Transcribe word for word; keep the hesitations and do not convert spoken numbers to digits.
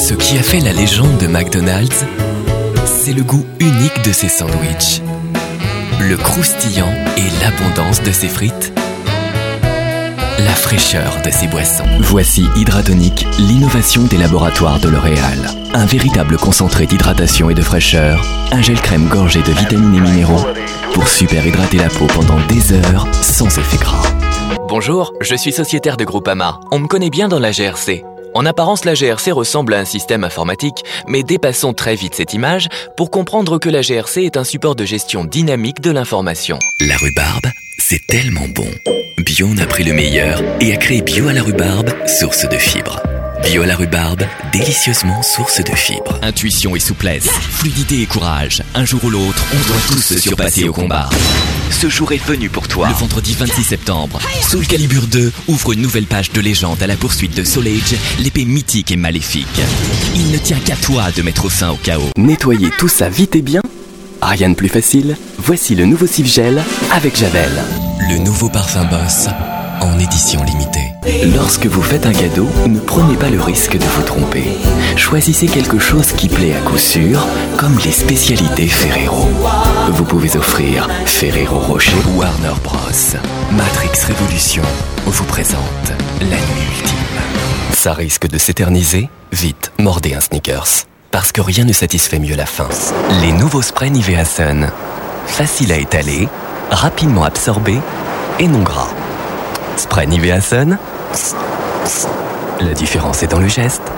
Ce qui a fait la légende de McDonald's, c'est le goût unique de ses sandwichs, le croustillant et l'abondance de ses frites, la fraîcheur de ses boissons. Voici Hydratonic, l'innovation des laboratoires de L'Oréal. Un véritable concentré d'hydratation et de fraîcheur, un gel crème gorgé de vitamines et minéraux pour super hydrater la peau pendant des heures sans effet gras. Bonjour, je suis sociétaire de Groupama. On me connaît bien dans la G R C. En apparence, la G R C ressemble à un système informatique, mais dépassons très vite cette image pour comprendre que la G R C est un support de gestion dynamique de l'information. La rhubarbe, c'est tellement bon. Bio en a pris le meilleur et a créé Bio à la rhubarbe, source de fibres. Bio à la rhubarbe, délicieusement source de fibres. Intuition et souplesse, fluidité et courage. Un jour ou l'autre, on doit tous se surpasser au combat. Ce jour est venu pour toi. Le vendredi vingt-six septembre, Soul Calibur deux ouvre une nouvelle page de légende à la poursuite de Soul Edge, l'épée mythique et maléfique. Il ne tient qu'à toi de mettre fin au chaos. Nettoyer tout ça vite et bien? Rien de plus facile, voici le nouveau Cif Gel avec Javel. Le nouveau parfum Boss en édition limitée. Lorsque vous faites un cadeau, ne prenez pas le risque de vous tromper. Choisissez quelque chose qui plaît à coup sûr, comme les spécialités Ferrero. Vous pouvez offrir Ferrero Rocher. Warner Bros. Matrix Révolution vous présente la nuit ultime. Ça risque de s'éterniser? Vite, mordez un Snickers. Parce que rien ne satisfait mieux la faim. Les nouveaux sprays Nivea Sun. Facile à étaler, rapidement absorbé et non gras. Spray Nivea Sun. La différence est dans le geste.